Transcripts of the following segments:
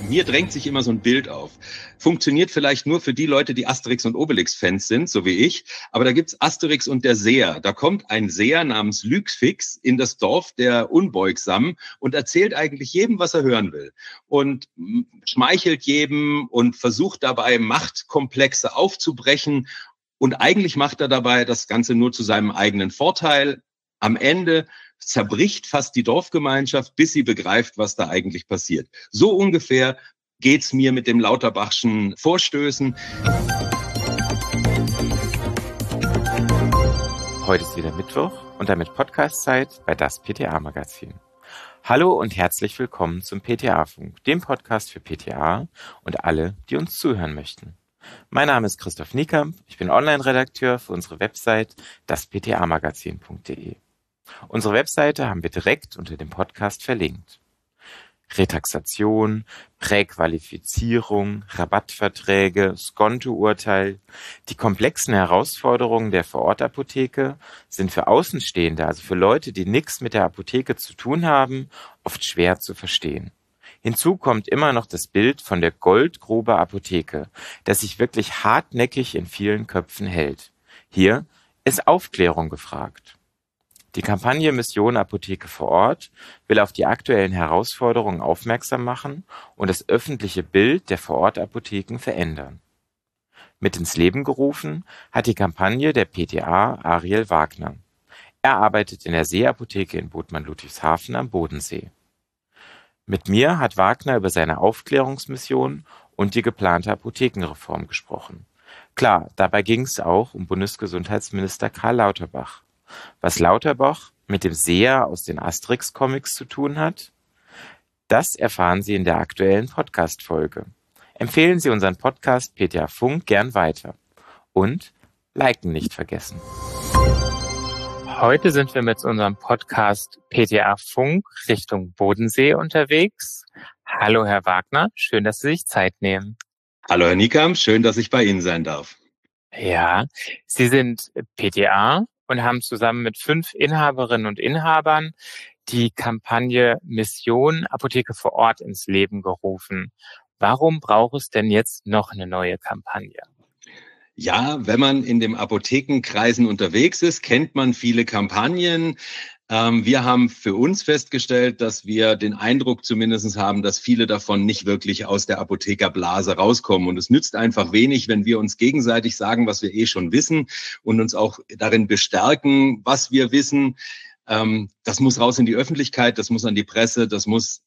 Mir drängt sich immer so ein Bild auf. Funktioniert vielleicht nur für die Leute, die Asterix und Obelix-Fans sind, so wie ich. Aber da gibt's Asterix und der Seher. Da kommt ein Seher namens Lügfix in das Dorf der Unbeugsamen und erzählt eigentlich jedem, was er hören will. Und schmeichelt jedem und versucht dabei, Machtkomplexe aufzubrechen. Und eigentlich macht er dabei das Ganze nur zu seinem eigenen Vorteil. Am Ende zerbricht fast die Dorfgemeinschaft, bis sie begreift, was da eigentlich passiert. So ungefähr geht's mir mit dem Lauterbachschen Vorstößen. Heute ist wieder Mittwoch und damit Podcast-Zeit bei das PTA-Magazin. Hallo und herzlich willkommen zum PTA-Funk, dem Podcast für PTA und alle, die uns zuhören möchten. Mein Name ist Christoph Niekamp, ich bin Online-Redakteur für unsere Website dasptamagazin.de. Unsere Webseite haben wir direkt unter dem Podcast verlinkt. Retaxation, Präqualifizierung, Rabattverträge, Skonto-Urteil. Die komplexen Herausforderungen der Vorortapotheke sind für Außenstehende, also für Leute, die nichts mit der Apotheke zu tun haben, oft schwer zu verstehen. Hinzu kommt immer noch das Bild von der Goldgrube Apotheke, das sich wirklich hartnäckig in vielen Köpfen hält. Hier ist Aufklärung gefragt. Die Kampagne Mission Apotheke vor Ort will auf die aktuellen Herausforderungen aufmerksam machen und das öffentliche Bild der Vorortapotheken verändern. Mit ins Leben gerufen hat die Kampagne der PTA Ariel Wagner. Er arbeitet in der Seeapotheke in Bodman-Ludwigshafen am Bodensee. Mit mir hat Wagner über seine Aufklärungsmission und die geplante Apothekenreform gesprochen. Klar, dabei ging es auch um Bundesgesundheitsminister Karl Lauterbach. Was Lauterbach mit dem Seher aus den Asterix-Comics zu tun hat, das erfahren Sie in der aktuellen Podcast-Folge. Empfehlen Sie unseren Podcast PTA Funk gern weiter. Und liken nicht vergessen. Heute sind wir mit unserem Podcast PTA Funk Richtung Bodensee unterwegs. Hallo Herr Wagner, schön, dass Sie sich Zeit nehmen. Hallo Herr Niekamp, schön, dass ich bei Ihnen sein darf. Ja, Sie sind PTA und haben zusammen mit 5 Inhaberinnen und Inhabern die Kampagne Mission Apotheke vor Ort ins Leben gerufen. Warum braucht es denn jetzt noch eine neue Kampagne? Ja, wenn man in den Apothekenkreisen unterwegs ist, kennt man viele Kampagnen. Wir haben für uns festgestellt, dass wir den Eindruck zumindest haben, dass viele davon nicht wirklich aus der Apothekerblase rauskommen. Und es nützt einfach wenig, wenn wir uns gegenseitig sagen, was wir schon wissen und uns auch darin bestärken, was wir wissen. Das muss raus in die Öffentlichkeit, das muss an die Presse, das muss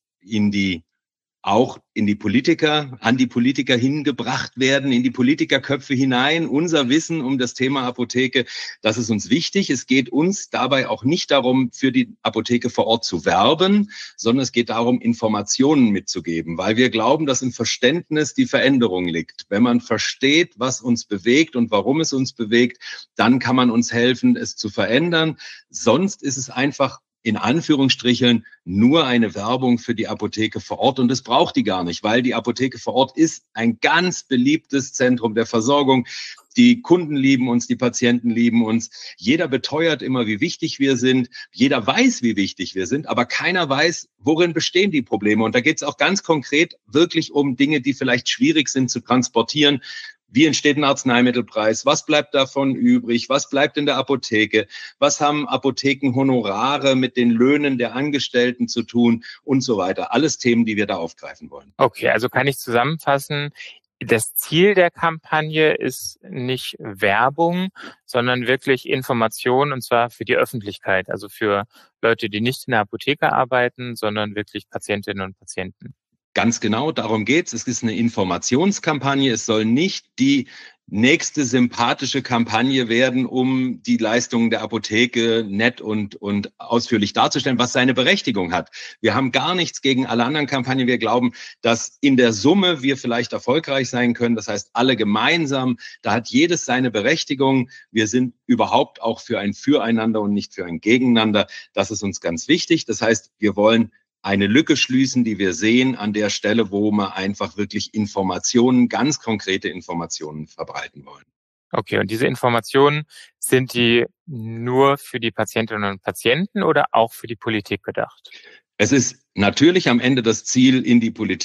auch in die Politiker, an die Politiker hingebracht werden, in die Politikerköpfe hinein. Unser Wissen um das Thema Apotheke, das ist uns wichtig. Es geht uns dabei auch nicht darum, für die Apotheke vor Ort zu werben, sondern es geht darum, Informationen mitzugeben, weil wir glauben, dass im Verständnis die Veränderung liegt. Wenn man versteht, was uns bewegt und warum es uns bewegt, dann kann man uns helfen, es zu verändern. Sonst ist es einfach in Anführungsstrichen nur eine Werbung für die Apotheke vor Ort und das braucht die gar nicht, weil die Apotheke vor Ort ist ein ganz beliebtes Zentrum der Versorgung. Die Kunden lieben uns, die Patienten lieben uns. Jeder beteuert immer, wie wichtig wir sind. Jeder weiß, wie wichtig wir sind, aber keiner weiß, worin bestehen die Probleme. Und da geht es auch ganz konkret wirklich um Dinge, die vielleicht schwierig sind zu transportieren. Wie entsteht ein Arzneimittelpreis? Was bleibt davon übrig? Was bleibt in der Apotheke? Was haben Apothekenhonorare mit den Löhnen der Angestellten zu tun? Und so weiter. Alles Themen, die wir da aufgreifen wollen. Okay, also kann ich zusammenfassen, das Ziel der Kampagne ist nicht Werbung, sondern wirklich Information, und zwar für die Öffentlichkeit, also für Leute, die nicht in der Apotheke arbeiten, sondern wirklich Patientinnen und Patienten. Ganz genau, darum geht's. Es ist eine Informationskampagne. Es soll nicht die nächste sympathische Kampagne werden, um die Leistungen der Apotheke nett und ausführlich darzustellen, was seine Berechtigung hat. Wir haben gar nichts gegen alle anderen Kampagnen. Wir glauben, dass in der Summe wir vielleicht erfolgreich sein können. Das heißt, alle gemeinsam, da hat jedes seine Berechtigung. Wir sind überhaupt auch für ein Füreinander und nicht für ein Gegeneinander. Das ist uns ganz wichtig. Das heißt, wir wollen eine Lücke schließen, die wir sehen an der Stelle, wo wir einfach wirklich Informationen, ganz konkrete Informationen verbreiten wollen. Okay, und diese Informationen, sind die nur für die Patientinnen und Patienten oder auch für die Politik gedacht? Es ist natürlich am Ende das Ziel, in die Politik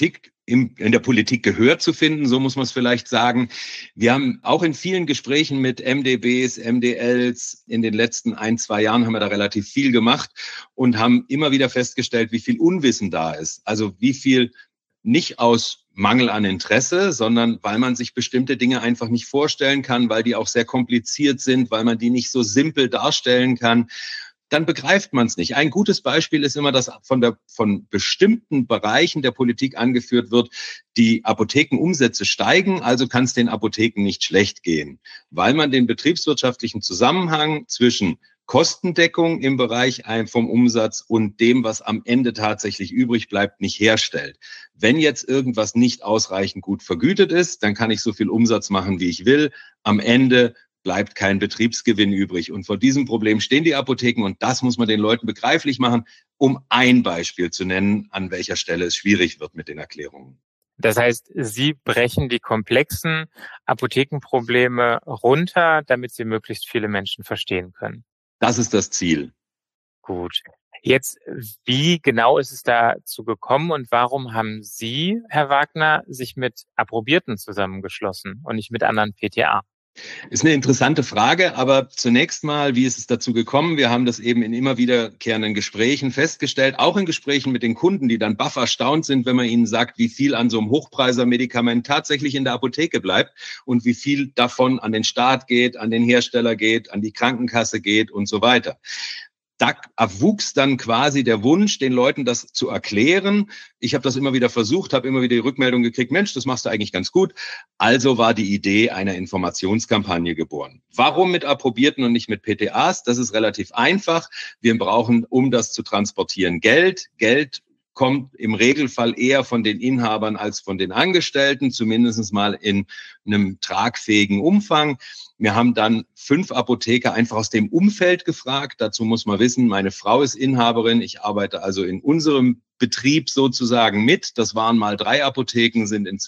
in der Politik Gehör zu finden, so muss man es vielleicht sagen. Wir haben auch in vielen Gesprächen mit MDBs, MDLs in den letzten 1-2 Jahren haben wir da relativ viel gemacht und haben immer wieder festgestellt, wie viel Unwissen da ist. Also wie viel nicht aus Mangel an Interesse, sondern weil man sich bestimmte Dinge einfach nicht vorstellen kann, weil die auch sehr kompliziert sind, weil man die nicht so simpel darstellen kann. Dann begreift man es nicht. Ein gutes Beispiel ist immer, dass von bestimmten Bereichen der Politik angeführt wird, die Apothekenumsätze steigen, also kann es den Apotheken nicht schlecht gehen, weil man den betriebswirtschaftlichen Zusammenhang zwischen Kostendeckung im Bereich vom Umsatz und dem, was am Ende tatsächlich übrig bleibt, nicht herstellt. Wenn jetzt irgendwas nicht ausreichend gut vergütet ist, dann kann ich so viel Umsatz machen, wie ich will. Am Ende bleibt kein Betriebsgewinn übrig. Und vor diesem Problem stehen die Apotheken und das muss man den Leuten begreiflich machen, um ein Beispiel zu nennen, an welcher Stelle es schwierig wird mit den Erklärungen. Das heißt, Sie brechen die komplexen Apothekenprobleme runter, damit Sie möglichst viele Menschen verstehen können. Das ist das Ziel. Gut. Jetzt, wie genau ist es dazu gekommen und warum haben Sie, Herr Wagner, sich mit Approbierten zusammengeschlossen und nicht mit anderen PTA? Ist eine interessante Frage, aber zunächst mal, wie ist es dazu gekommen? Wir haben das eben in immer wiederkehrenden Gesprächen festgestellt, auch in Gesprächen mit den Kunden, die dann baff erstaunt sind, wenn man ihnen sagt, wie viel an so einem Hochpreiser-Medikament tatsächlich in der Apotheke bleibt und wie viel davon an den Staat geht, an den Hersteller geht, an die Krankenkasse geht und so weiter. Da erwuchs dann quasi der Wunsch, den Leuten das zu erklären. Ich habe das immer wieder versucht, habe immer wieder die Rückmeldung gekriegt, Mensch, das machst du eigentlich ganz gut. Also war die Idee einer Informationskampagne geboren. Warum mit Approbierten und nicht mit PTAs? Das ist relativ einfach. Wir brauchen, um das zu transportieren, Geld. Geld kommt im Regelfall eher von den Inhabern als von den Angestellten, zumindest mal in einem tragfähigen Umfang. Wir haben dann 5 Apotheker einfach aus dem Umfeld gefragt. Dazu muss man wissen, meine Frau ist Inhaberin. Ich arbeite also in unserem Betrieb sozusagen mit. Das waren mal 3 Apotheken,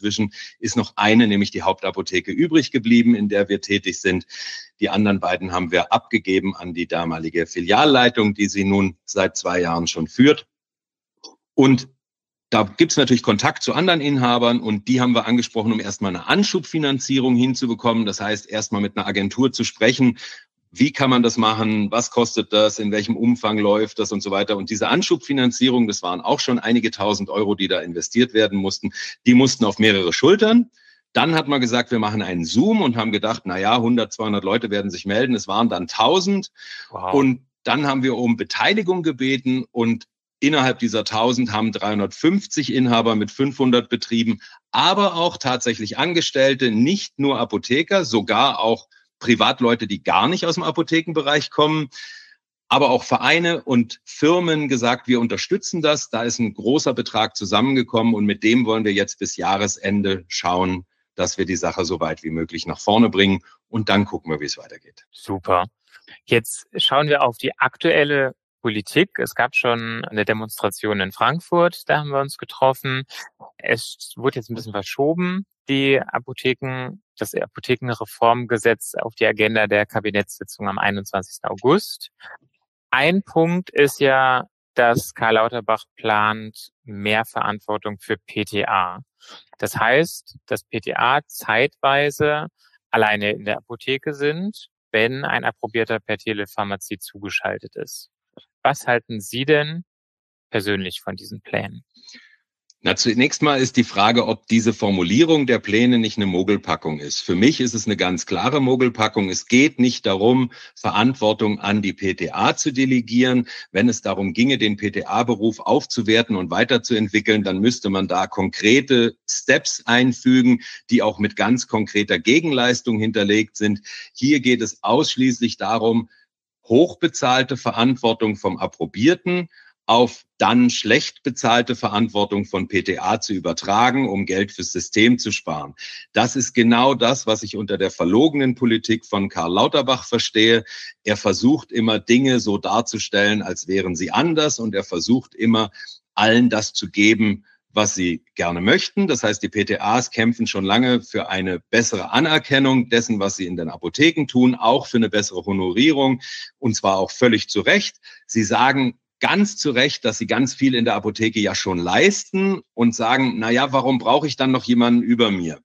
ist noch eine, nämlich die Hauptapotheke übrig geblieben, in der wir tätig sind. Die anderen beiden haben wir abgegeben an die damalige Filialleitung, die sie nun seit 2 Jahren schon führt. Und da gibt es natürlich Kontakt zu anderen Inhabern und die haben wir angesprochen, um erstmal eine Anschubfinanzierung hinzubekommen. Das heißt, erstmal mit einer Agentur zu sprechen. Wie kann man das machen? Was kostet das? In welchem Umfang läuft das und so weiter? Und diese Anschubfinanzierung, das waren auch schon einige tausend Euro, die da investiert werden mussten. Die mussten auf mehrere Schultern. Dann hat man gesagt, wir machen einen Zoom und haben gedacht, 100, 200 Leute werden sich melden. Es waren dann 1000. Wow. Und dann haben wir um Beteiligung gebeten und innerhalb dieser 1000 haben 350 Inhaber mit 500 Betrieben, aber auch tatsächlich Angestellte, nicht nur Apotheker, sogar auch Privatleute, die gar nicht aus dem Apothekenbereich kommen, aber auch Vereine und Firmen gesagt, wir unterstützen das. Da ist ein großer Betrag zusammengekommen und mit dem wollen wir jetzt bis Jahresende schauen, dass wir die Sache so weit wie möglich nach vorne bringen und dann gucken wir, wie es weitergeht. Super. Jetzt schauen wir auf die aktuelle Politik. Es gab schon eine Demonstration in Frankfurt, da haben wir uns getroffen. Es wurde jetzt ein bisschen verschoben, das Apothekenreformgesetz auf die Agenda der Kabinettssitzung am 21. August. Ein Punkt ist ja, dass Karl Lauterbach plant mehr Verantwortung für PTA. Das heißt, dass PTA zeitweise alleine in der Apotheke sind, wenn ein Approbierter per Telepharmazie zugeschaltet ist. Was halten Sie denn persönlich von diesen Plänen? Zunächst mal ist die Frage, ob diese Formulierung der Pläne nicht eine Mogelpackung ist. Für mich ist es eine ganz klare Mogelpackung. Es geht nicht darum, Verantwortung an die PTA zu delegieren. Wenn es darum ginge, den PTA-Beruf aufzuwerten und weiterzuentwickeln, dann müsste man da konkrete Steps einfügen, die auch mit ganz konkreter Gegenleistung hinterlegt sind. Hier geht es ausschließlich darum, hochbezahlte Verantwortung vom Approbierten auf dann schlecht bezahlte Verantwortung von PTA zu übertragen, um Geld fürs System zu sparen. Das ist genau das, was ich unter der verlogenen Politik von Karl Lauterbach verstehe. Er versucht immer, Dinge so darzustellen, als wären sie anders und er versucht immer, allen das zu geben, was sie gerne möchten. Das heißt, die PTAs kämpfen schon lange für eine bessere Anerkennung dessen, was sie in den Apotheken tun, auch für eine bessere Honorierung und zwar auch völlig zu Recht. Sie sagen, ganz zu Recht, dass sie ganz viel in der Apotheke ja schon leisten und sagen, naja, warum brauche ich dann noch jemanden über mir?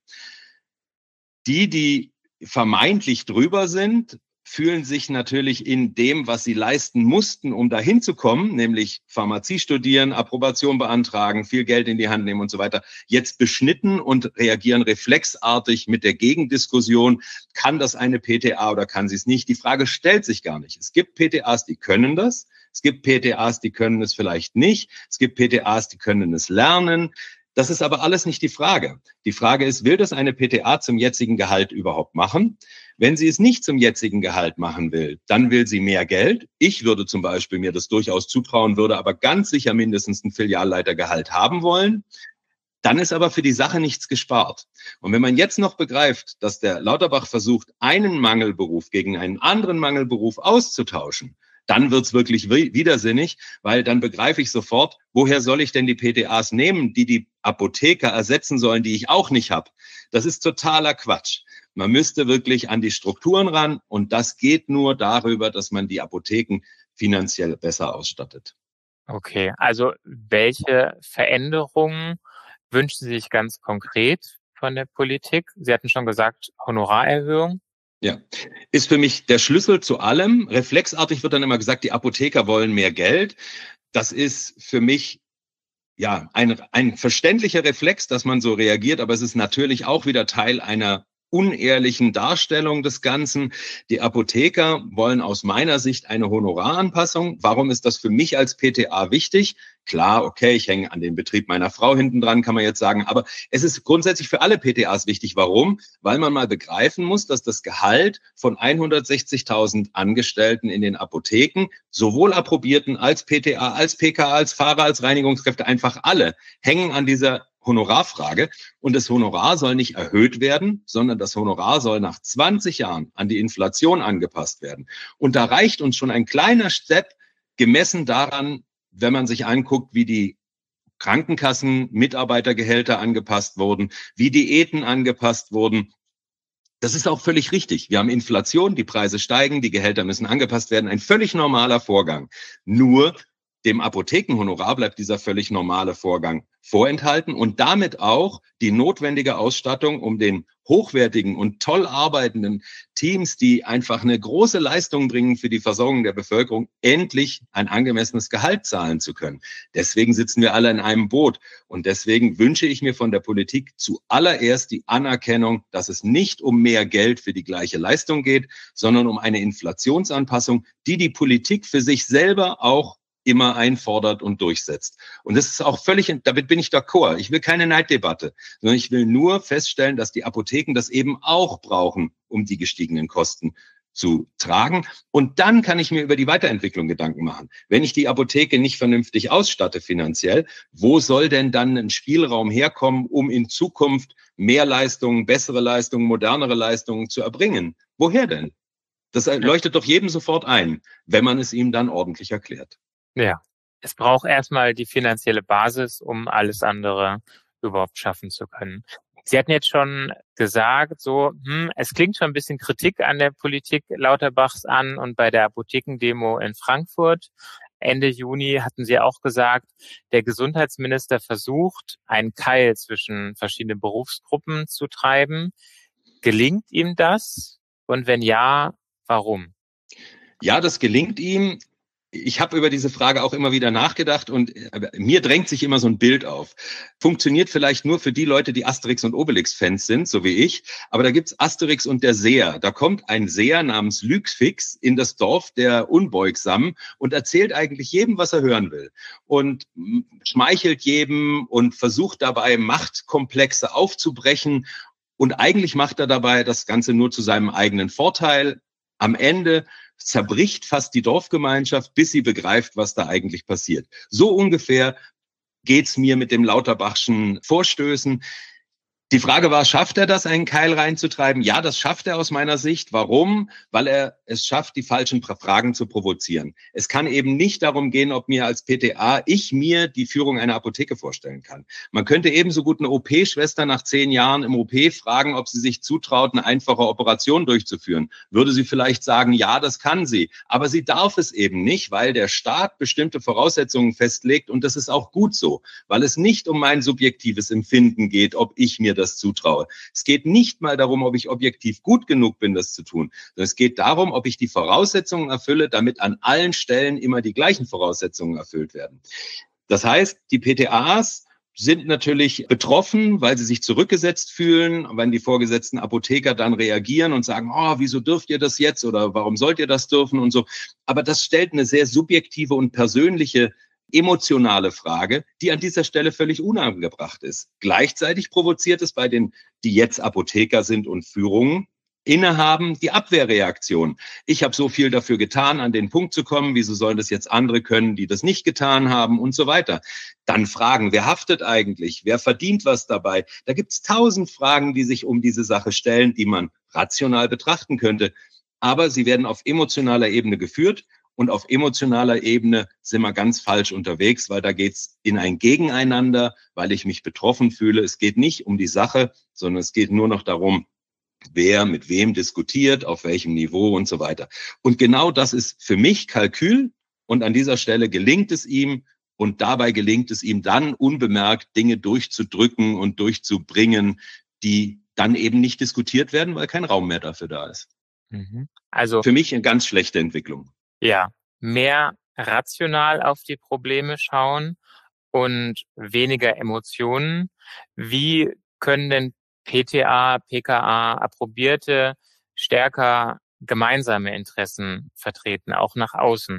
Die vermeintlich drüber sind, fühlen sich natürlich in dem, was sie leisten mussten, um dahin zu kommen, nämlich Pharmazie studieren, Approbation beantragen, viel Geld in die Hand nehmen und so weiter, jetzt beschnitten und reagieren reflexartig mit der Gegendiskussion, kann das eine PTA oder kann sie es nicht? Die Frage stellt sich gar nicht. Es gibt PTAs, die können das. Es gibt PTAs, die können es vielleicht nicht. Es gibt PTAs, die können es lernen. Das ist aber alles nicht die Frage. Die Frage ist, will das eine PTA zum jetzigen Gehalt überhaupt machen? Wenn sie es nicht zum jetzigen Gehalt machen will, dann will sie mehr Geld. Ich würde zum Beispiel mir das durchaus zutrauen, würde aber ganz sicher mindestens ein Filialleitergehalt haben wollen. Dann ist aber für die Sache nichts gespart. Und wenn man jetzt noch begreift, dass der Lauterbach versucht, einen Mangelberuf gegen einen anderen Mangelberuf auszutauschen, dann wird's wirklich widersinnig, weil dann begreife ich sofort, woher soll ich denn die PTAs nehmen, die Apotheker ersetzen sollen, die ich auch nicht habe. Das ist totaler Quatsch. Man müsste wirklich an die Strukturen ran und das geht nur darüber, dass man die Apotheken finanziell besser ausstattet. Okay, also welche Veränderungen wünschen Sie sich ganz konkret von der Politik? Sie hatten schon gesagt, Honorarerhöhung. Ja, ist für mich der Schlüssel zu allem. Reflexartig wird dann immer gesagt, die Apotheker wollen mehr Geld. Das ist für mich ja ein verständlicher Reflex, dass man so reagiert, aber es ist natürlich auch wieder Teil einer unehrlichen Darstellung des Ganzen. Die Apotheker wollen aus meiner Sicht eine Honoraranpassung. Warum ist das für mich als PTA wichtig? Klar, okay, ich hänge an den Betrieb meiner Frau hinten dran, kann man jetzt sagen. Aber es ist grundsätzlich für alle PTAs wichtig. Warum? Weil man mal begreifen muss, dass das Gehalt von 160.000 Angestellten in den Apotheken, sowohl Approbierten als PTA, als PK, als Fahrer, als Reinigungskräfte, einfach alle hängen an dieser Honorarfrage. Und das Honorar soll nicht erhöht werden, sondern das Honorar soll nach 20 Jahren an die Inflation angepasst werden. Und da reicht uns schon ein kleiner Step gemessen daran, wenn man sich anguckt, wie die Krankenkassen, Mitarbeitergehälter angepasst wurden, wie Diäten angepasst wurden. Das ist auch völlig richtig. Wir haben Inflation, die Preise steigen, die Gehälter müssen angepasst werden. Ein völlig normaler Vorgang. Nur dem Apothekenhonorar bleibt dieser völlig normale Vorgang vorenthalten und damit auch die notwendige Ausstattung, um den hochwertigen und toll arbeitenden Teams, die einfach eine große Leistung bringen für die Versorgung der Bevölkerung, endlich ein angemessenes Gehalt zahlen zu können. Deswegen sitzen wir alle in einem Boot und deswegen wünsche ich mir von der Politik zuallererst die Anerkennung, dass es nicht um mehr Geld für die gleiche Leistung geht, sondern um eine Inflationsanpassung, die Politik für sich selber auch immer einfordert und durchsetzt. Und das ist auch völlig, damit bin ich d'accord. Ich will keine Neiddebatte, sondern ich will nur feststellen, dass die Apotheken das eben auch brauchen, um die gestiegenen Kosten zu tragen. Und dann kann ich mir über die Weiterentwicklung Gedanken machen. Wenn ich die Apotheke nicht vernünftig ausstatte finanziell, wo soll denn dann ein Spielraum herkommen, um in Zukunft mehr Leistungen, bessere Leistungen, modernere Leistungen zu erbringen? Woher denn? Das leuchtet doch jedem sofort ein, wenn man es ihm dann ordentlich erklärt. Ja, es braucht erstmal die finanzielle Basis, um alles andere überhaupt schaffen zu können. Sie hatten jetzt schon gesagt, es klingt schon ein bisschen Kritik an der Politik Lauterbachs an und bei der Apothekendemo in Frankfurt Ende Juni hatten Sie auch gesagt, der Gesundheitsminister versucht, einen Keil zwischen verschiedenen Berufsgruppen zu treiben. Gelingt ihm das? Und wenn ja, warum? Ja, das gelingt ihm. Ich habe über diese Frage auch immer wieder nachgedacht und mir drängt sich immer so ein Bild auf. Funktioniert vielleicht nur für die Leute, die Asterix und Obelix-Fans sind, so wie ich. Aber da gibt's Asterix und der Seher. Da kommt ein Seher namens Lügfix in das Dorf der Unbeugsamen und erzählt eigentlich jedem, was er hören will. Und schmeichelt jedem und versucht dabei, Machtkomplexe aufzubrechen. Und eigentlich macht er dabei das Ganze nur zu seinem eigenen Vorteil. Am Ende zerbricht fast die Dorfgemeinschaft, bis sie begreift, was da eigentlich passiert. So ungefähr geht's mir mit dem Lauterbachschen Vorstößen. Die Frage war, schafft er das, einen Keil reinzutreiben? Ja, das schafft er aus meiner Sicht. Warum? Weil er es schafft, die falschen Fragen zu provozieren. Es kann eben nicht darum gehen, ob mir als PTA mir die Führung einer Apotheke vorstellen kann. Man könnte ebenso gut eine OP-Schwester nach 10 Jahren im OP fragen, ob sie sich zutraut, eine einfache Operation durchzuführen. Würde sie vielleicht sagen, ja, das kann sie. Aber sie darf es eben nicht, weil der Staat bestimmte Voraussetzungen festlegt. Und das ist auch gut so, weil es nicht um mein subjektives Empfinden geht, ob ich mir das zutraue. Es geht nicht mal darum, ob ich objektiv gut genug bin, das zu tun, sondern es geht darum, ob ich die Voraussetzungen erfülle, damit an allen Stellen immer die gleichen Voraussetzungen erfüllt werden. Das heißt, die PTAs sind natürlich betroffen, weil sie sich zurückgesetzt fühlen, wenn die vorgesetzten Apotheker dann reagieren und sagen, oh, wieso dürft ihr das jetzt oder warum sollt ihr das dürfen und so. Aber das stellt eine sehr subjektive und persönliche emotionale Frage, die an dieser Stelle völlig unangebracht ist. Gleichzeitig provoziert es bei den, die jetzt Apotheker sind und Führungen innehaben, die Abwehrreaktion. Ich habe so viel dafür getan, an den Punkt zu kommen, wieso sollen das jetzt andere können, die das nicht getan haben und so weiter. Dann Fragen, wer haftet eigentlich, wer verdient was dabei? Da gibt es 1000 Fragen, die sich um diese Sache stellen, die man rational betrachten könnte. Aber sie werden auf emotionaler Ebene geführt. Und auf emotionaler Ebene sind wir ganz falsch unterwegs, weil da geht's in ein Gegeneinander, weil ich mich betroffen fühle. Es geht nicht um die Sache, sondern es geht nur noch darum, wer mit wem diskutiert, auf welchem Niveau und so weiter. Und genau das ist für mich Kalkül. Und an dieser Stelle gelingt es ihm. Und dabei gelingt es ihm dann unbemerkt, Dinge durchzudrücken und durchzubringen, die dann eben nicht diskutiert werden, weil kein Raum mehr dafür da ist. Also für mich eine ganz schlechte Entwicklung. Ja, mehr rational auf die Probleme schauen und weniger Emotionen. Wie können denn PTA, PKA, Approbierte stärker gemeinsame Interessen vertreten, auch nach außen?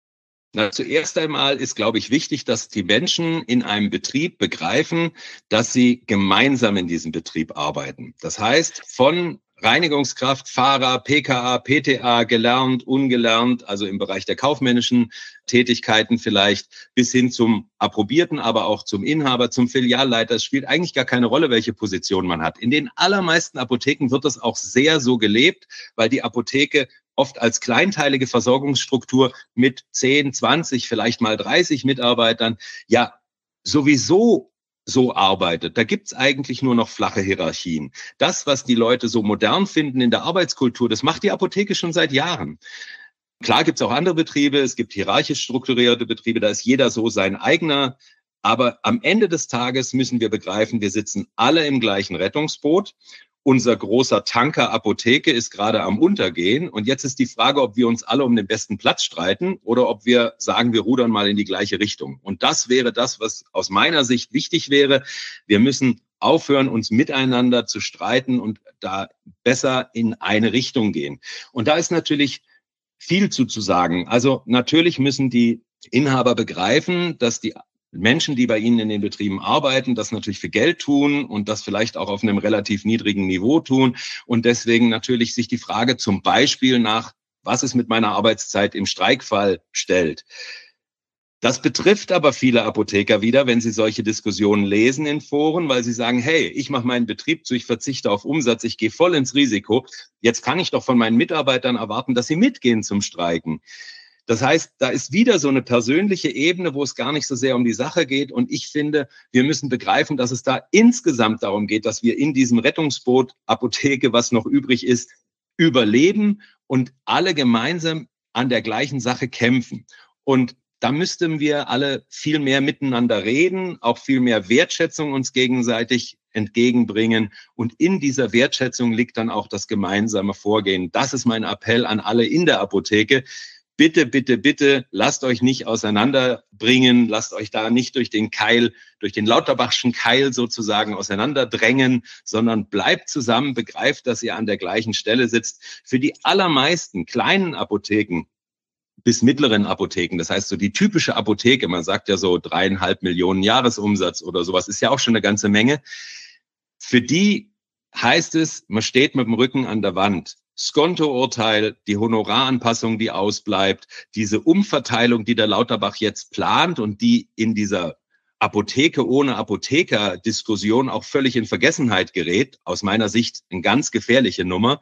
Na, zuerst einmal ist, glaube ich, wichtig, dass die Menschen in einem Betrieb begreifen, dass sie gemeinsam in diesem Betrieb arbeiten. Das heißt, von Reinigungskraft, Fahrer, PKA, PTA, gelernt, ungelernt, also im Bereich der kaufmännischen Tätigkeiten vielleicht, bis hin zum Approbierten, aber auch zum Inhaber, zum Filialleiter. Es spielt eigentlich gar keine Rolle, welche Position man hat. In den allermeisten Apotheken wird das auch sehr so gelebt, weil die Apotheke oft als kleinteilige Versorgungsstruktur mit 10, 20, vielleicht mal 30 Mitarbeitern ja sowieso so arbeitet. Da gibt's eigentlich nur noch flache Hierarchien. Das, was die Leute so modern finden in der Arbeitskultur, das macht die Apotheke schon seit Jahren. Klar gibt's auch andere Betriebe, es gibt hierarchisch strukturierte Betriebe, da ist jeder so sein eigener. Aber am Ende des Tages müssen wir begreifen, wir sitzen alle im gleichen Rettungsboot. Unser großer Tanker Apotheke ist gerade am Untergehen. Und jetzt ist die Frage, ob wir uns alle um den besten Platz streiten oder ob wir sagen, wir rudern mal in die gleiche Richtung. Und das wäre das, was aus meiner Sicht wichtig wäre. Wir müssen aufhören, uns miteinander zu streiten und da besser in eine Richtung gehen. Und da ist natürlich viel zu sagen. Also natürlich müssen die Inhaber begreifen, dass die Menschen, die bei ihnen in den Betrieben arbeiten, das natürlich für Geld tun und das vielleicht auch auf einem relativ niedrigen Niveau tun und deswegen natürlich sich die Frage zum Beispiel nach, was ist mit meiner Arbeitszeit im Streikfall stellt. Das betrifft aber viele Apotheker wieder, wenn sie solche Diskussionen lesen in Foren, weil sie sagen, hey, ich mache meinen Betrieb zu, ich verzichte auf Umsatz, ich gehe voll ins Risiko. Jetzt kann ich doch von meinen Mitarbeitern erwarten, dass sie mitgehen zum Streiken. Das heißt, da ist wieder so eine persönliche Ebene, wo es gar nicht so sehr um die Sache geht. Und ich finde, wir müssen begreifen, dass es da insgesamt darum geht, dass wir in diesem Rettungsboot Apotheke, was noch übrig ist, überleben und alle gemeinsam an der gleichen Sache kämpfen. Und da müssten wir alle viel mehr miteinander reden, auch viel mehr Wertschätzung uns gegenseitig entgegenbringen. Und in dieser Wertschätzung liegt dann auch das gemeinsame Vorgehen. Das ist mein Appell an alle in der Apotheke. Bitte, bitte, bitte, lasst euch nicht auseinanderbringen, lasst euch da nicht durch den Keil, durch den Lauterbachschen Keil sozusagen auseinanderdrängen, sondern bleibt zusammen, begreift, dass ihr an der gleichen Stelle sitzt. Für die allermeisten kleinen Apotheken bis mittleren Apotheken, das heißt so die typische Apotheke, man sagt ja so 3,5 Millionen Jahresumsatz oder sowas, ist ja auch schon eine ganze Menge. Für die heißt es, man steht mit dem Rücken an der Wand. Skonto-Urteil, die Honoraranpassung, die ausbleibt, diese Umverteilung, die der Lauterbach jetzt plant und die in dieser Apotheke ohne Apotheker-Diskussion auch völlig in Vergessenheit gerät, aus meiner Sicht eine ganz gefährliche Nummer.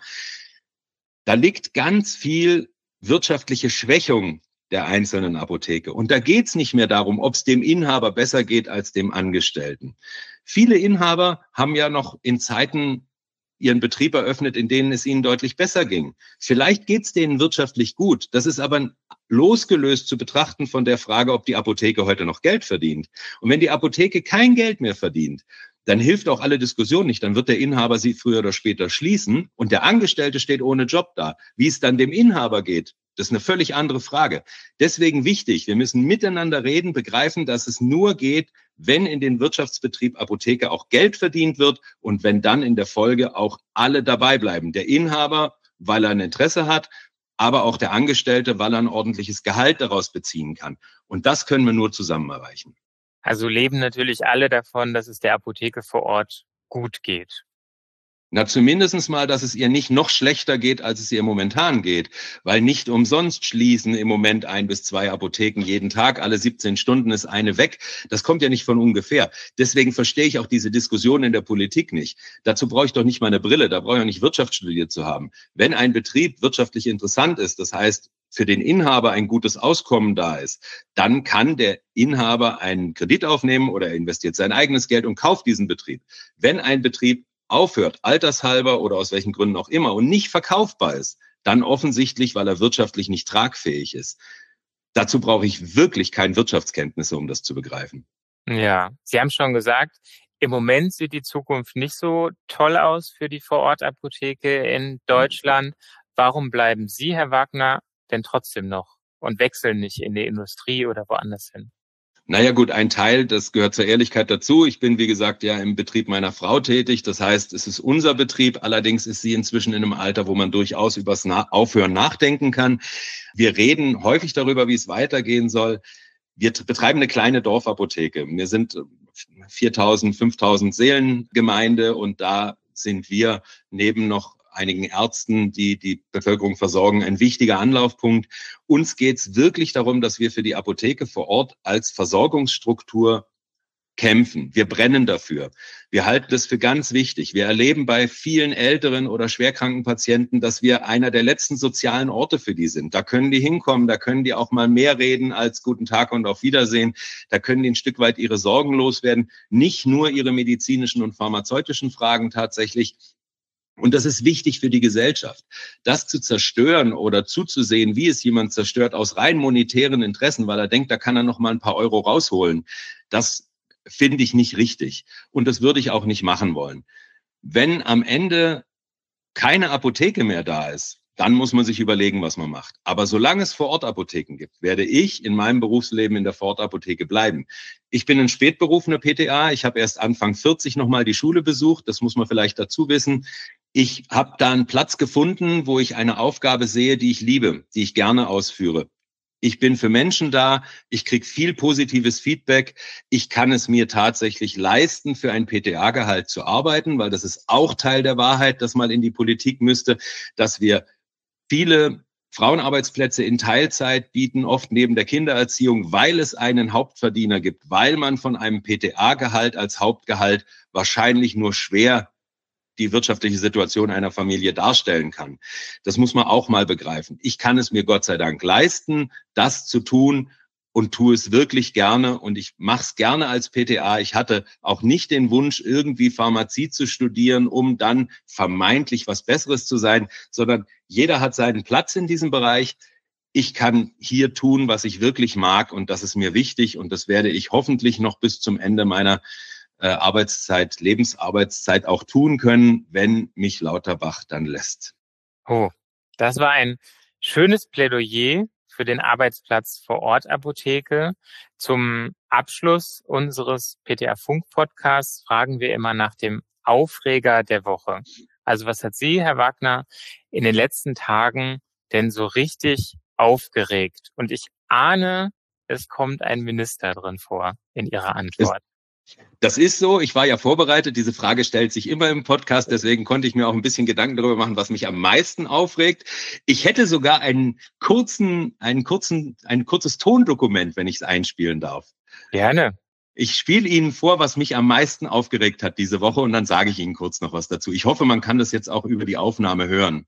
Da liegt ganz viel wirtschaftliche Schwächung der einzelnen Apotheke. Und da geht es nicht mehr darum, ob es dem Inhaber besser geht als dem Angestellten. Viele Inhaber haben ja noch in Zeiten ihren Betrieb eröffnet, in denen es ihnen deutlich besser ging. Vielleicht geht es denen wirtschaftlich gut. Das ist aber losgelöst zu betrachten von der Frage, ob die Apotheke heute noch Geld verdient. Und wenn die Apotheke kein Geld mehr verdient, dann hilft auch alle Diskussion nicht. Dann wird der Inhaber sie früher oder später schließen und der Angestellte steht ohne Job da. Wie es dann dem Inhaber geht, das ist eine völlig andere Frage. Deswegen wichtig, wir müssen miteinander reden, begreifen, dass es nur geht, wenn in den Wirtschaftsbetrieb Apotheke auch Geld verdient wird und wenn dann in der Folge auch alle dabei bleiben. Der Inhaber, weil er ein Interesse hat, aber auch der Angestellte, weil er ein ordentliches Gehalt daraus beziehen kann. Und das können wir nur zusammen erreichen. Also leben natürlich alle davon, dass es der Apotheke vor Ort gut geht. Na, zumindest mal, dass es ihr nicht noch schlechter geht, als es ihr momentan geht. Weil nicht umsonst schließen im Moment 1 bis 2 Apotheken jeden Tag. Alle 17 Stunden ist eine weg. Das kommt ja nicht von ungefähr. Deswegen verstehe ich auch diese Diskussion in der Politik nicht. Dazu brauche ich doch nicht mal eine Brille. Da brauche ich auch nicht Wirtschaft studiert zu haben. Wenn ein Betrieb wirtschaftlich interessant ist, das heißt, für den Inhaber ein gutes Auskommen da ist, dann kann der Inhaber einen Kredit aufnehmen oder er investiert sein eigenes Geld und kauft diesen Betrieb. Wenn ein Betrieb aufhört, altershalber oder aus welchen Gründen auch immer und nicht verkaufbar ist, dann offensichtlich, weil er wirtschaftlich nicht tragfähig ist. Dazu brauche ich wirklich keine Wirtschaftskenntnisse, um das zu begreifen. Ja, Sie haben schon gesagt, im Moment sieht die Zukunft nicht so toll aus für die Vorortapotheke in Deutschland. Warum bleiben Sie, Herr Wagner, denn trotzdem noch und wechseln nicht in die Industrie oder woanders hin? Naja gut, ein Teil, das gehört zur Ehrlichkeit dazu. Ich bin, wie gesagt, ja im Betrieb meiner Frau tätig. Das heißt, es ist unser Betrieb. Allerdings ist sie inzwischen in einem Alter, wo man durchaus übers Aufhören nachdenken kann. Wir reden häufig darüber, wie es weitergehen soll. Wir betreiben eine kleine Dorfapotheke. Wir sind 4.000, 5.000 Seelengemeinde und da sind wir neben noch einigen Ärzten, die die Bevölkerung versorgen, ein wichtiger Anlaufpunkt. Uns geht es wirklich darum, dass wir für die Apotheke vor Ort als Versorgungsstruktur kämpfen. Wir brennen dafür. Wir halten das für ganz wichtig. Wir erleben bei vielen älteren oder schwerkranken Patienten, dass wir einer der letzten sozialen Orte für die sind. Da können die hinkommen, da können die auch mal mehr reden als Guten Tag und auf Wiedersehen. Da können die ein Stück weit ihre Sorgen loswerden. Nicht nur ihre medizinischen und pharmazeutischen Fragen tatsächlich. Und das ist wichtig für die Gesellschaft. Das zu zerstören oder zuzusehen, wie es jemand zerstört aus rein monetären Interessen, weil er denkt, da kann er noch mal ein paar Euro rausholen, das finde ich nicht richtig. Und das würde ich auch nicht machen wollen. Wenn am Ende keine Apotheke mehr da ist, dann muss man sich überlegen, was man macht. Aber solange es Vorortapotheken gibt, werde ich in meinem Berufsleben in der Vorortapotheke bleiben. Ich bin ein spätberufener PTA. Ich habe erst Anfang 40 nochmal die Schule besucht. Das muss man vielleicht dazu wissen. Ich habe da einen Platz gefunden, wo ich eine Aufgabe sehe, die ich liebe, die ich gerne ausführe. Ich bin für Menschen da, ich kriege viel positives Feedback. Ich kann es mir tatsächlich leisten, für ein PTA-Gehalt zu arbeiten, weil das ist auch Teil der Wahrheit, dass mal in die Politik müsste, dass wir viele Frauenarbeitsplätze in Teilzeit bieten, oft neben der Kindererziehung, weil es einen Hauptverdiener gibt, weil man von einem PTA-Gehalt als Hauptgehalt wahrscheinlich nur schwer die wirtschaftliche Situation einer Familie darstellen kann. Das muss man auch mal begreifen. Ich kann es mir Gott sei Dank leisten, das zu tun und tue es wirklich gerne und ich mache es gerne als PTA. Ich hatte auch nicht den Wunsch, irgendwie Pharmazie zu studieren, um dann vermeintlich was Besseres zu sein, sondern jeder hat seinen Platz in diesem Bereich. Ich kann hier tun, was ich wirklich mag und das ist mir wichtig und das werde ich hoffentlich noch bis zum Ende meiner Arbeitszeit, Lebensarbeitszeit auch tun können, wenn mich Lauterbach dann lässt. Oh, das war ein schönes Plädoyer für den Arbeitsplatz vor Ort Apotheke. Zum Abschluss unseres PTA-Funk-Podcasts fragen wir immer nach dem Aufreger der Woche. Also was hat Sie, Herr Wagner, in den letzten Tagen denn so richtig aufgeregt? Und ich ahne, es kommt ein Minister drin vor in Ihrer Antwort. Das ist so. Ich war ja vorbereitet. Diese Frage stellt sich immer im Podcast. Deswegen konnte ich mir auch ein bisschen Gedanken darüber machen, was mich am meisten aufregt. Ich hätte sogar ein kurzes Tondokument, wenn ich es einspielen darf. Gerne. Ich spiele Ihnen vor, was mich am meisten aufgeregt hat diese Woche und dann sage ich Ihnen kurz noch was dazu. Ich hoffe, man kann das jetzt auch über die Aufnahme hören.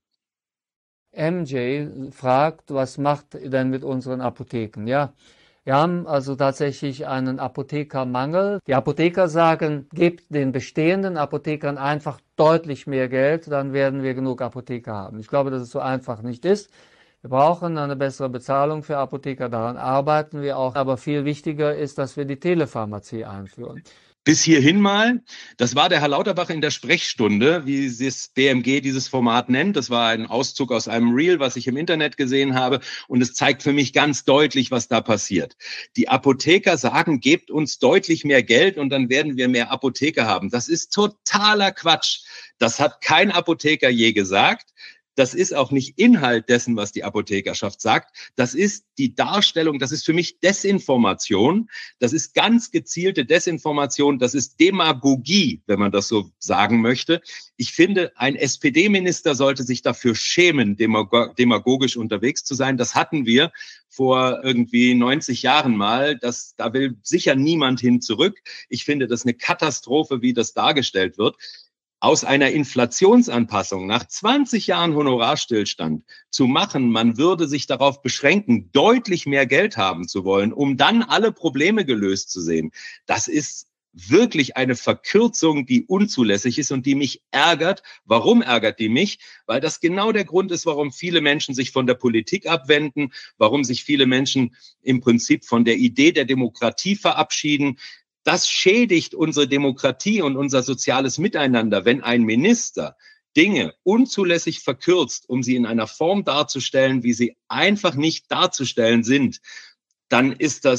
MJ fragt, was macht ihr denn mit unseren Apotheken? Ja, wir haben also tatsächlich einen Apothekermangel. Die Apotheker sagen, gebt den bestehenden Apothekern einfach deutlich mehr Geld, dann werden wir genug Apotheker haben. Ich glaube, dass es so einfach nicht ist. Wir brauchen eine bessere Bezahlung für Apotheker, daran arbeiten wir auch. Aber viel wichtiger ist, dass wir die Telepharmazie einführen. Bis hierhin mal, das war der Herr Lauterbach in der Sprechstunde, wie das BMG dieses Format nennt. Das war ein Auszug aus einem Reel, was ich im Internet gesehen habe. Und es zeigt für mich ganz deutlich, was da passiert. Die Apotheker sagen, gebt uns deutlich mehr Geld und dann werden wir mehr Apotheker haben. Das ist totaler Quatsch. Das hat kein Apotheker je gesagt. Das ist auch nicht Inhalt dessen, was die Apothekerschaft sagt. Das ist die Darstellung, das ist für mich Desinformation. Das ist ganz gezielte Desinformation. Das ist Demagogie, wenn man das so sagen möchte. Ich finde, ein SPD-Minister sollte sich dafür schämen, demagogisch unterwegs zu sein. Das hatten wir vor irgendwie 90 Jahren mal. Da will sicher niemand hin zurück. Ich finde das eine Katastrophe, wie das dargestellt wird. Aus einer Inflationsanpassung nach 20 Jahren Honorarstillstand zu machen, man würde sich darauf beschränken, deutlich mehr Geld haben zu wollen, um dann alle Probleme gelöst zu sehen. Das ist wirklich eine Verkürzung, die unzulässig ist und die mich ärgert. Warum ärgert die mich? Weil das genau der Grund ist, warum viele Menschen sich von der Politik abwenden, warum sich viele Menschen im Prinzip von der Idee der Demokratie verabschieden. Das schädigt unsere Demokratie und unser soziales Miteinander, wenn ein Minister Dinge unzulässig verkürzt, um sie in einer Form darzustellen, wie sie einfach nicht darzustellen sind, dann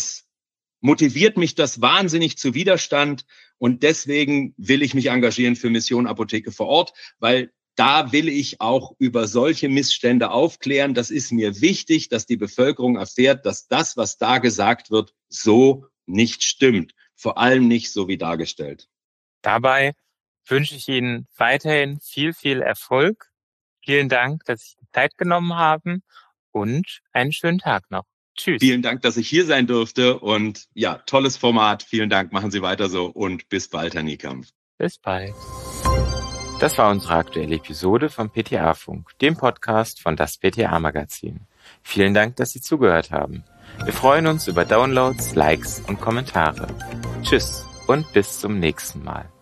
motiviert mich das wahnsinnig zu Widerstand und deswegen will ich mich engagieren für Mission Apotheke vor Ort, weil da will ich auch über solche Missstände aufklären. Das ist mir wichtig, dass die Bevölkerung erfährt, dass das, was da gesagt wird, so nicht stimmt. Vor allem nicht so wie dargestellt. Dabei wünsche ich Ihnen weiterhin viel, viel Erfolg. Vielen Dank, dass Sie die Zeit genommen haben und einen schönen Tag noch. Tschüss. Vielen Dank, dass ich hier sein durfte und ja, tolles Format. Vielen Dank, machen Sie weiter so und bis bald, Herr Niekamp. Bis bald. Das war unsere aktuelle Episode vom PTA-Funk, dem Podcast von das PTA-Magazin. Vielen Dank, dass Sie zugehört haben. Wir freuen uns über Downloads, Likes und Kommentare. Tschüss und bis zum nächsten Mal.